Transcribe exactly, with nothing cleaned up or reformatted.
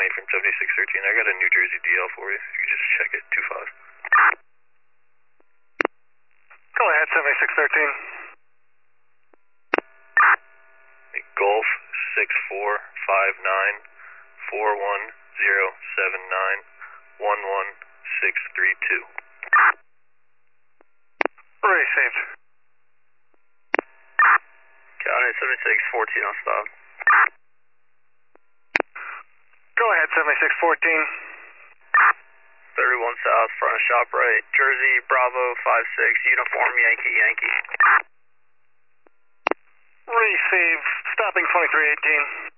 County from seventy-six thirteen. I got a New Jersey D L for you. You can just check it, two five. Go ahead, seventy-six thirteen. Golf six four five nine four one zero seven nine one one six three two. Received. County seventy-six fourteen on stop. Go ahead, seventy-six fourteen. thirty-one south, front of shop right, Jersey, Bravo, five six, uniform, Yankee, Yankee. Receive, stopping twenty-three eighteen.